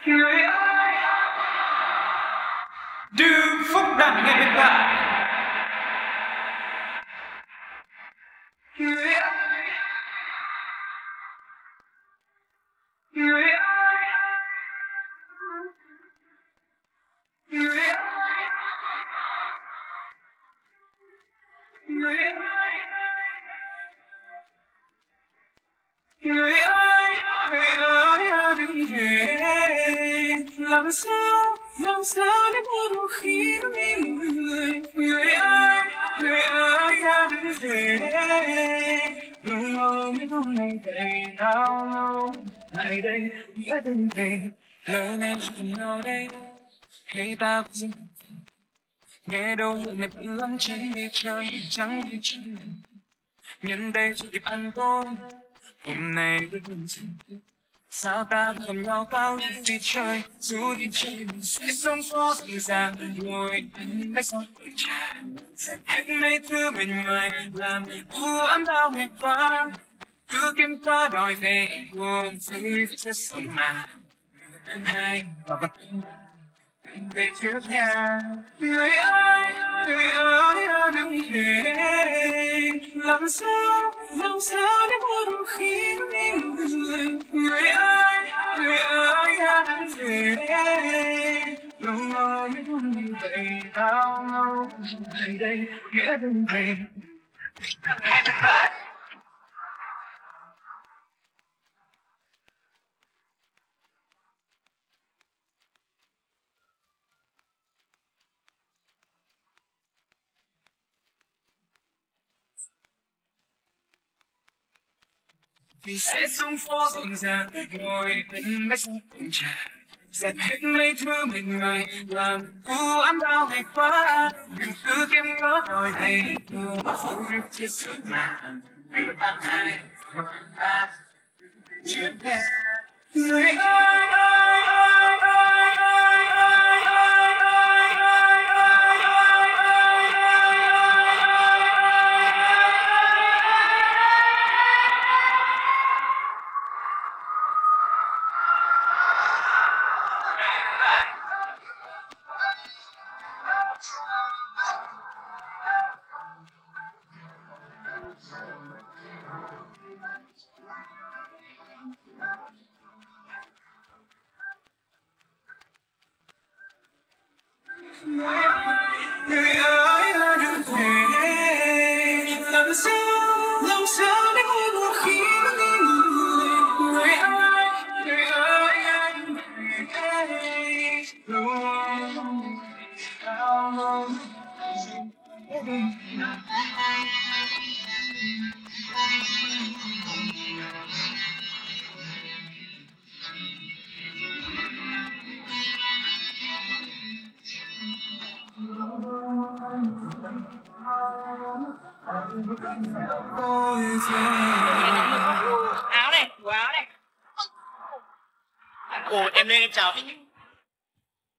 người ơi đừng phúc đặng ngay bên cạnh người ơi người ơi người ơi người ơi người ơi người ơi đừng về làm sao để buồn một khi nghĩ người người ơi đừng về đừng ôm những hôm nay đầy đau lâu lại đây nghĩa đừng về lời này cùng nhau đây khi ta có dừng nghe đâu này vẫn lắm chẳng đi chơi chẳng đi chơi nhân đây cho kịp ăn tối hôm nay vẫn sao ta cầm nhau bao đi chơi dù đi chơi mình sẽ sống có dịu dàng ngồi bên bách son cười trà hết mấy thứ bên ngoài làm u ấm đau ngày qua cứ kiếm ta đòi về buồn vui sẽ sống mà hai và vật về trước nhà người ơi đừng về làm sao để buồn khi nghĩ người ơi đừng về lòng ơi đừng vậy đau lâu tại đây nghĩa đừng về vì sẽ xuống phố rộn ràng ngồi bên bách sông cùng trà dẹp hết mấy thứ mình người làm u ấm đau ngày qua đừng cứ kiếm cớ đòi về vui chia sẻ mà vì ta hai chưa nghe người ơi người ơi đừng về làm sao để quên một khi nghĩ người ơi đừng về luôn đau Áo này, quần áo này. Ồ, em lên em chào.